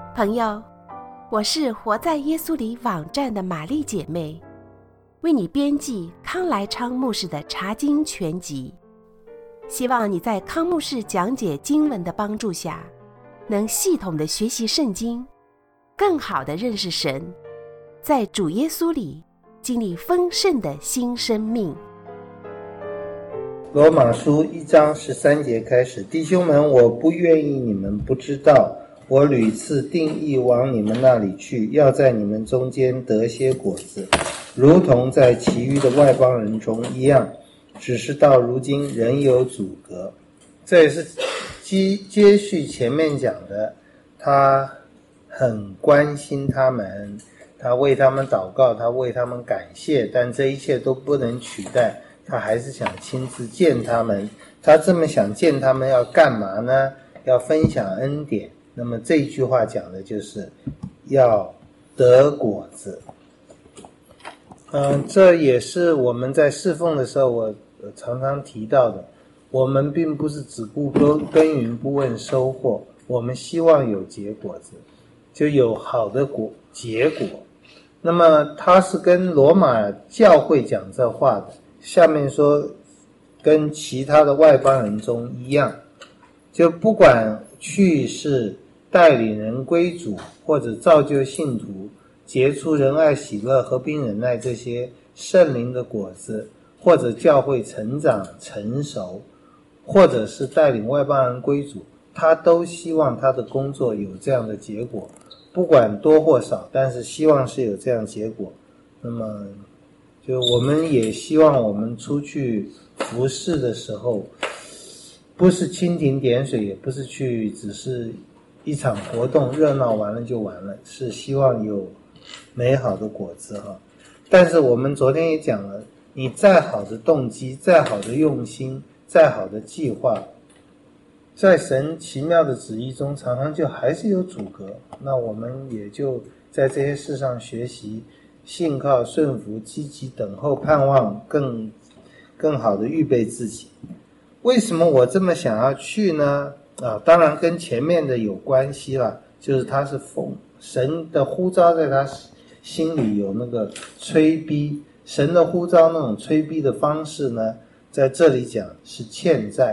朋友，我是活在耶稣里网站的玛丽姐妹，为你编辑康来昌牧师的查经全集，希望你在康牧师讲解经文的帮助下，能系统的学习圣经，更好的认识神，在主耶稣里经历丰盛的新生命。 罗马书1章13节开始，弟兄们，我不愿意你们不知道，我屡次定义往你们那里去，要在你们中间得些果子，如同在其余的外邦人中一样，只是到如今仍有阻隔。这也是接续前面讲的，他很关心他们，他为他们祷告，他为他们感谢，但这一切都不能取代他还是想亲自见他们。他这么想见他们要干嘛呢？要分享恩典。那么这一句话讲的就是要得果子。这也是我们在侍奉的时候我常常提到的，我们并不是只顾耕耘不问收获，我们希望有结果子，就有好的结果。那么他是跟罗马教会讲这话的，下面说跟其他的外邦人中一样，就不管去是带领人归主，或者造就信徒，结出仁爱喜乐和平忍耐这些圣灵的果子，或者教会成长成熟，或者是带领外邦人归主，他都希望他的工作有这样的结果，不管多或少，但是希望是有这样结果。那么就我们也希望我们出去服事的时候，不是蜻蜓点水，也不是去只是一场活动热闹完了就完了，是希望有美好的果子哈。但是我们昨天也讲了，你再好的动机，再好的用心，再好的计划，在神奇妙的旨意中常常就还是有阻隔。那我们也就在这些事上学习信靠顺服，积极等候盼望，更好的预备自己。为什么我这么想要去呢？当然跟前面的有关系了，就是他是神的呼召在他心里有那个催逼，神的呼召那种催逼的方式呢，在这里讲是欠债。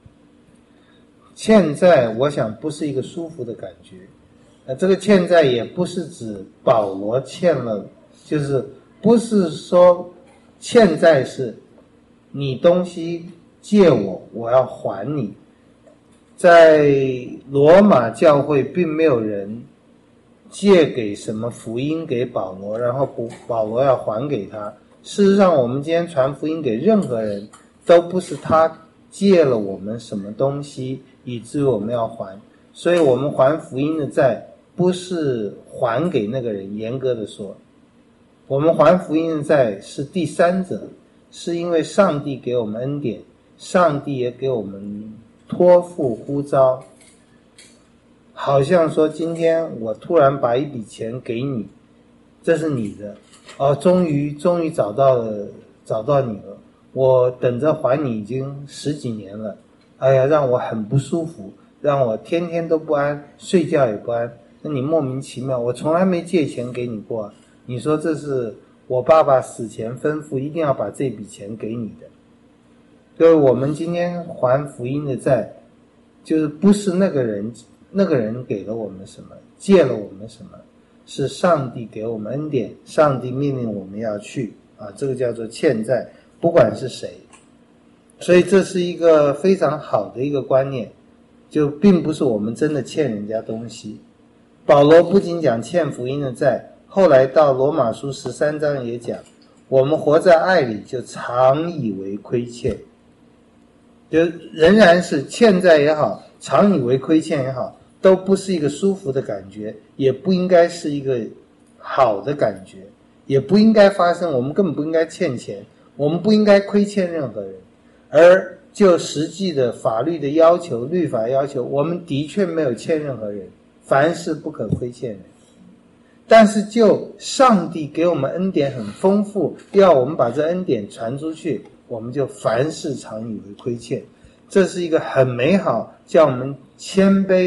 欠债我想不是一个舒服的感觉，这个欠债也不是指保罗欠了，就是不是说欠债是你东西借我，我要还你。在罗马教会并没有人借给什么福音给保罗，然后保罗要还给他。事实上我们今天传福音给任何人，都不是他借了我们什么东西以至于我们要还，所以我们还福音的债不是还给那个人，严格的说我们还福音的债是第三者，是因为上帝给我们恩典，上帝也给我们托付呼召。好像说今天我突然把一笔钱给你，这是你的，终于找到你了，我等着还你已经10几年了，哎呀，让我很不舒服，让我天天都不安，睡觉也不安。那你莫名其妙，我从来没借钱给你过，你说这是我爸爸死前吩咐一定要把这笔钱给你的。所以我们今天还福音的债，就是不是那个人给了我们什么，借了我们什么，是上帝给我们恩典，上帝命令我们要去这个叫做欠债，不管是谁。所以这是一个非常好的一个观念，就并不是我们真的欠人家东西。保罗不仅讲欠福音的债，后来到罗马书13章也讲，我们活在爱里就常以为亏欠，就仍然是欠债也好，常以为亏欠也好，都不是一个舒服的感觉，也不应该是一个好的感觉，也不应该发生，我们根本不应该欠钱，我们不应该亏欠任何人。而就实际的法律的要求，律法要求，我们的确没有欠任何人，凡事不可亏欠人。但是就上帝给我们恩典很丰富，要我们把这恩典传出去，我们就凡事常以为亏欠。这是一个很美好，叫我们谦卑，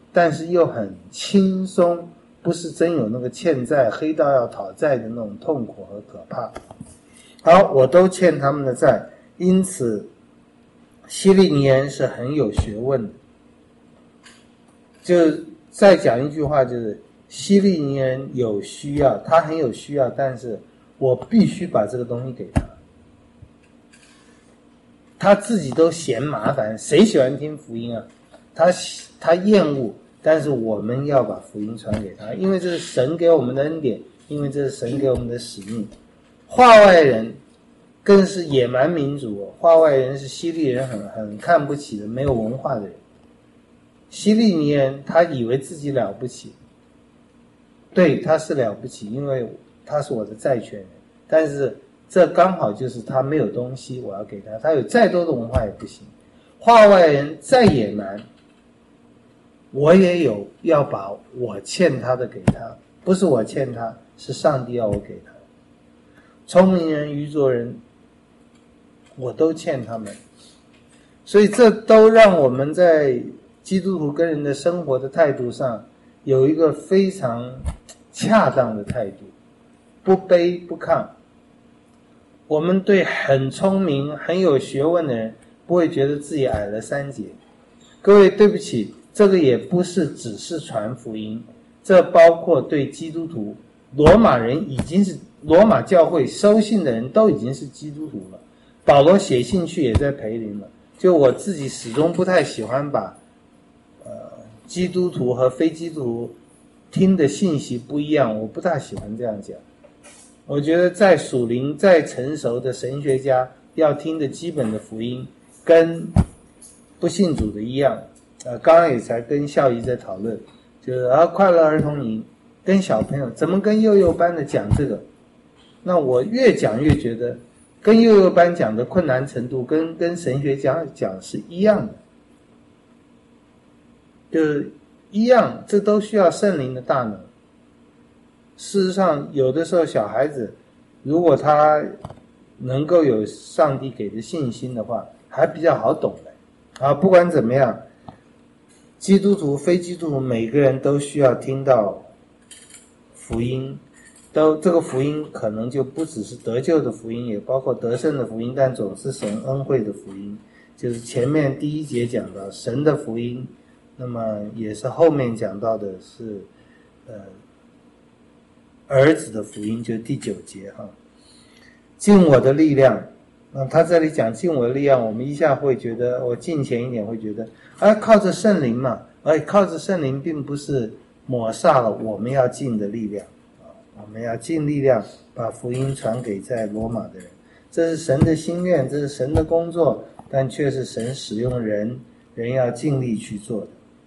但是又很轻松，不是真有那个欠债黑道要讨债的那种痛苦和可怕。好，我都欠他们的债，因此希利尼人是很有学问的。就再讲一句话，就是希利尼人有需要，他很有需要，但是我必须把这个东西给他。他自己都嫌麻烦，谁喜欢听福音啊？他厌恶，但是我们要把福音传给他，因为这是神给我们的恩典，因为这是神给我们的使命。化外人更是野蛮民族，化外人是希利人很看不起的，没有文化的人。希利尼人他以为自己了不起，对，他是了不起，因为他是我的债权人，但是这刚好就是他没有东西，我要给他，他有再多的文化也不行。化外人再野蛮，我也有要把我欠他的给他，不是我欠他，是上帝要我给他。聪明人愚拙人我都欠他们，所以这都让我们在基督徒跟人的生活的态度上有一个非常恰当的态度，不卑不亢。我们对很聪明很有学问的人不会觉得自己矮了3截。各位对不起，这个也不是只是传福音，这包括对基督徒，罗马人已经是罗马教会收信的人都已经是基督徒了，保罗写信去也在培灵了。就我自己始终不太喜欢把基督徒和非基督徒听的信息不一样，我不大喜欢这样讲。我觉得在属灵再成熟的神学家要听的基本的福音跟不信主的一样。刚刚也才跟孝仪在讨论，就是快乐儿童营跟小朋友怎么跟幼幼班的讲这个，那我越讲越觉得跟幼幼班讲的困难程度跟神学家讲是一样的，就是一样，这都需要圣灵的大能。事实上有的时候小孩子如果他能够有上帝给的信心的话，还比较好懂的。不管怎么样，基督徒非基督徒每个人都需要听到福音，这个福音可能就不只是得救的福音，也包括得胜的福音，但总是神恩惠的福音。就是前面第1节讲到神的福音，那么也是后面讲到的是儿子的福音，就是第9节尽我的力量。他这里讲尽我的力量，我们一下会觉得，我近前一点会觉得靠着圣灵嘛，靠着圣灵并不是抹煞了我们要尽的力量，我们要尽力量把福音传给在罗马的人，这是神的心愿，这是神的工作，但却是神使用人要尽力去做的。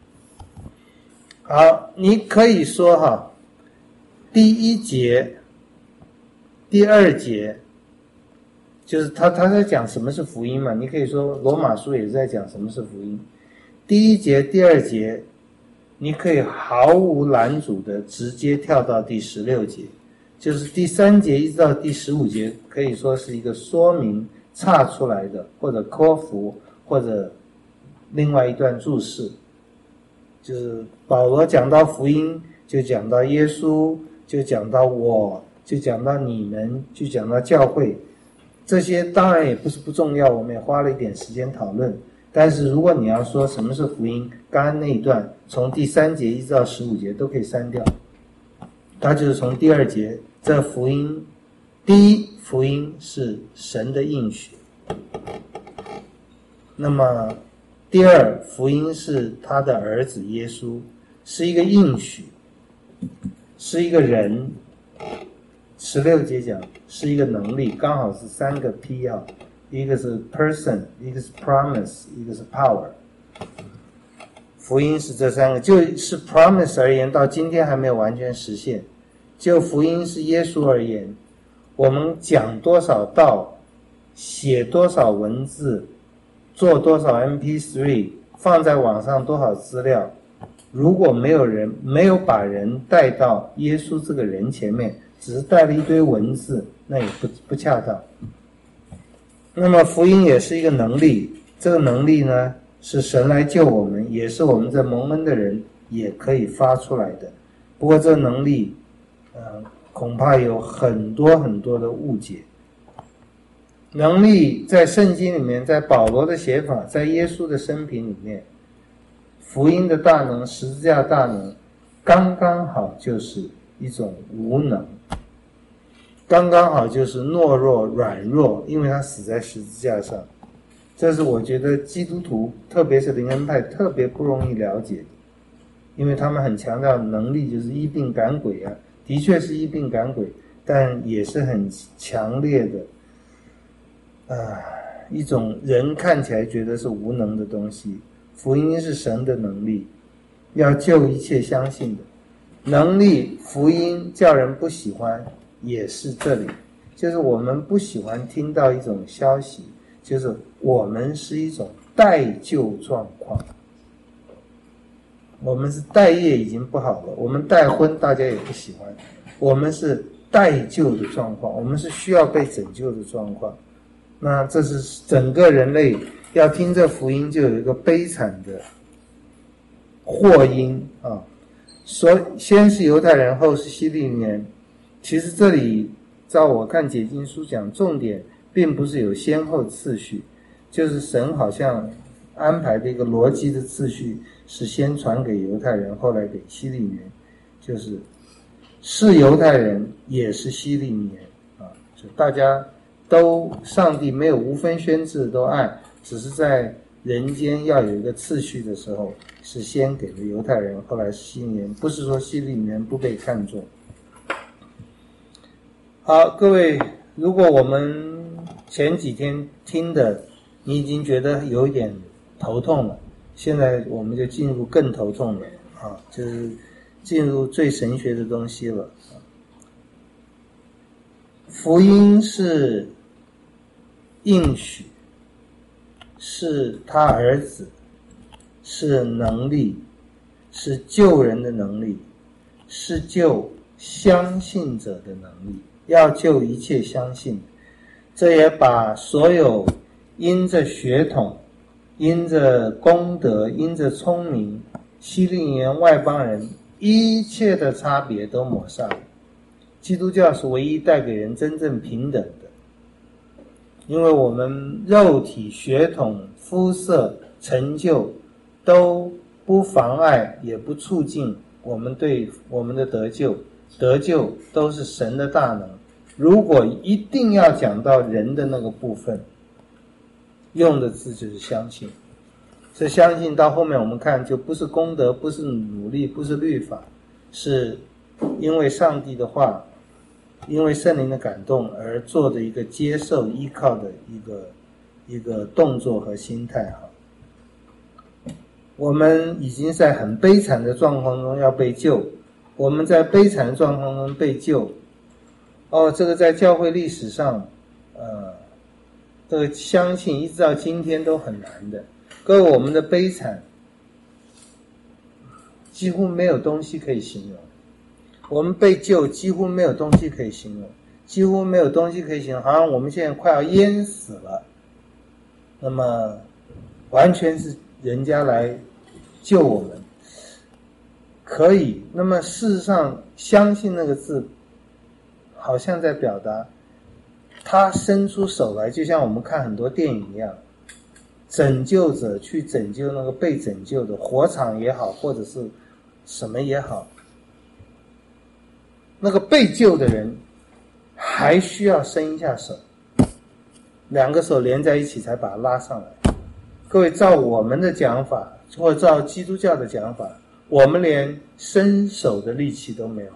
好，你可以说第1节第2节就是他在讲什么是福音嘛，你可以说罗马书也是在讲什么是福音。第1节第2节你可以毫无拦阻的直接跳到第16节，就是第3节一直到第15节可以说是一个说明岔出来的，或者科服，或者另外一段注释。就是保罗讲到福音，就讲到耶稣，就讲到我，就讲到你们，就讲到教会。这些当然也不是不重要，我们也花了一点时间讨论。但是如果你要说什么是福音，刚刚那一段从第3节一直到15节都可以删掉。它就是从第2节，这福音，第一，福音是神的应许。那么第2，福音是他的儿子耶稣，是一个应许，是一个人。16节讲是一个能力，刚好是3个 P 一个是 person， 一个是 promise， 一个是 power。 福音是这3个，就是 promise 而言到今天还没有完全实现。就福音是耶稣而言，我们讲多少道，写多少文字，做多少 MP3， 放在网上多少资料，如果没有把人带到耶稣这个人前面，只是带了一堆文字，那也不恰当。那么福音也是一个能力，这个能力呢是神来救我们，也是我们这蒙恩的人也可以发出来的。不过这能力恐怕有很多很多的误解。能力在圣经里面，在保罗的写法，在耶稣的生平里面，福音的大能，十字架大能，刚刚好就是一种无能，刚刚好就是懦弱软弱，因为他死在十字架上。这是我觉得基督徒特别是灵恩派特别不容易了解的，因为他们很强调能力就是医病赶鬼啊，的确是医病赶鬼，但也是很强烈的一种人看起来觉得是无能的东西。福音是神的能力，要救一切相信的能力。福音叫人不喜欢也是这里，就是我们不喜欢听到一种消息，就是我们是一种待救状况，我们是待业已经不好了，我们待婚大家也不喜欢，我们是待救的状况，我们是需要被拯救的状况。那这是整个人类要听这福音就有一个悲惨的祸因啊！先是犹太人，后是希利尼人。其实这里照我看解经书讲，重点并不是有先后次序，就是神好像安排的一个逻辑的次序，是先传给犹太人，后来给希利尼人，就是犹太人也是希利尼人啊，就大家都上帝没有无分轩轾都爱，只是在人间要有一个次序的时候，是先给了犹太人，后来是希利尼人，不是说希利尼人不被看重。好，各位，如果我们前几天听的你已经觉得有一点头痛了，现在我们就进入更头痛了啊，就是进入最神学的东西了。福音是应许，是他儿子，是能力，是救人的能力，是救相信者的能力，要救一切相信。这也把所有因着血统，因着功德，因着聪明，希利尼人外邦人一切的差别都抹杀了。基督教是唯一带给人真正平等的，因为我们肉体、血统、肤色、成就都不妨碍也不促进我们对我们的得救，得救都是神的大能。如果一定要讲到人的那个部分，用的字就是相信。这相信到后面我们看就不是功德，不是努力，不是律法，是因为上帝的话，因为圣灵的感动而做的一个接受依靠的一个动作和心态哈。我们已经在很悲惨的状况中要被救，我们在悲惨的状况中被救。这个在教会历史上这个相信一直到今天都很难的。各位，我们的悲惨几乎没有东西可以形容，我们被救几乎没有东西可以形容，几乎没有东西可以形容，好像我们现在快要淹死了，那么完全是人家来救我们，可以。那么事实上相信那个字好像在表达他伸出手来，就像我们看很多电影一样，拯救者去拯救那个被拯救的，火场也好或者是什么也好，那个被救的人还需要伸一下手，两个手连在一起才把他拉上来。各位，照我们的讲法或者照基督教的讲法，我们连伸手的力气都没有，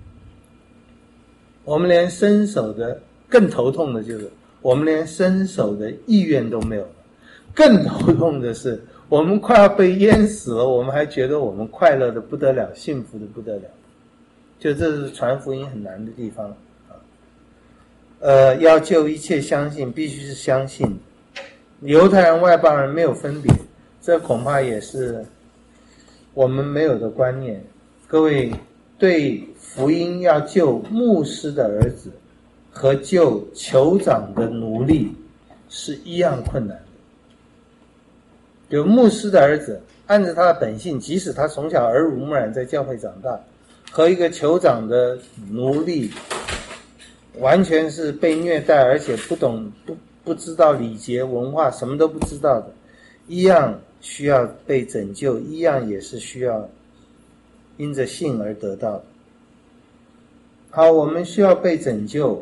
我们连伸手的，更头痛的就是我们连伸手的意愿都没有了。更头痛的是我们快要被淹死了，我们还觉得我们快乐的不得了，幸福的不得了。就这是传福音很难的地方啊。要救一切相信，必须是相信。犹太人外邦人没有分别，这恐怕也是我们没有的观念。各位，对福音要救牧师的儿子和救酋长的奴隶是一样困难的。就牧师的儿子按着他的本性，即使他从小耳濡目染在教会长大，和一个酋长的奴隶完全是被虐待，而且不知道礼节文化，什么都不知道的，一样需要被拯救，一样也是需要因着信而得到的。好，我们需要被拯救，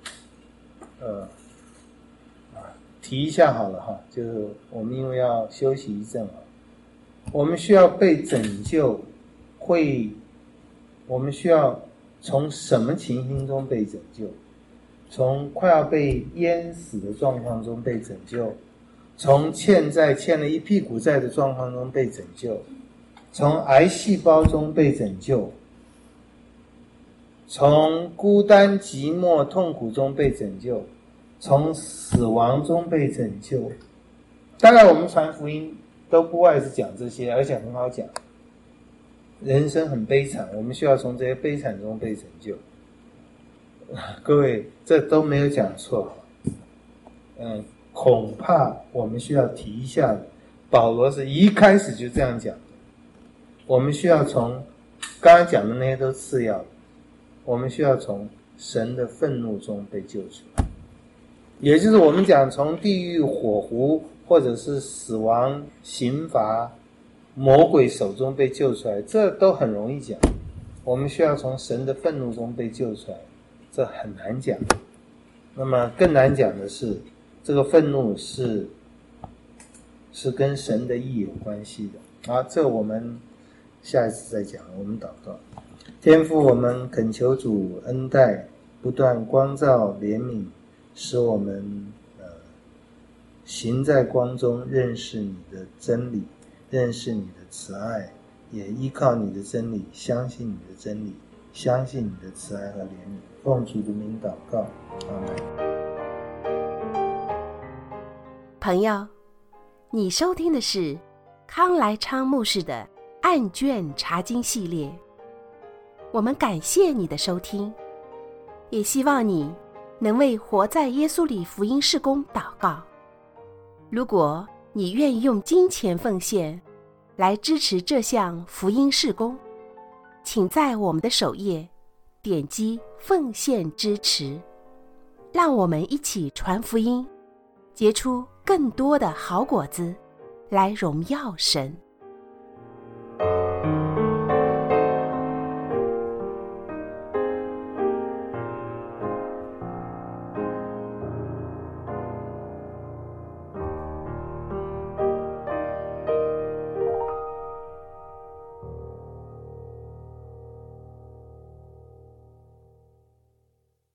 提一下好了哈，就是我们因为要休息一阵啊，我们需要被拯救，我们需要从什么情形中被拯救？从快要被淹死的状况中被拯救，从欠了一屁股债的状况中被拯救，从癌细胞中被拯救，从孤单寂寞痛苦中被拯救，从死亡中被拯救。大概我们传福音都不外是讲这些，而且很好讲。人生很悲惨，我们需要从这些悲惨中被拯救。各位，这都没有讲错。恐怕我们需要提一下，保罗是一开始就这样讲的。我们需要从刚才讲的那些都次要的，我们需要从神的愤怒中被救出来，也就是我们讲从地狱火湖或者是死亡刑罚魔鬼手中被救出来，这都很容易讲。我们需要从神的愤怒中被救出来，这很难讲。那么更难讲的是，这个愤怒是跟神的义有关系的。好，这我们下一次再讲。我们祷告。天父，我们恳求主恩待，不断光照怜悯，使我们行在光中，认识你的真理，认识你的慈爱，也依靠你的真理，相信你的真理，相信你的慈爱和怜悯。奉主的名祷告，阿们。 朋友，你收听的是康来昌牧师的案卷查经系列。我们感谢你的收听，也希望你能为活在耶稣里福音事工祷告。如果你愿意用金钱奉献来支持这项福音事工，请在我们的首页点击奉献支持，让我们一起传福音，结出更多的好果子，来荣耀神。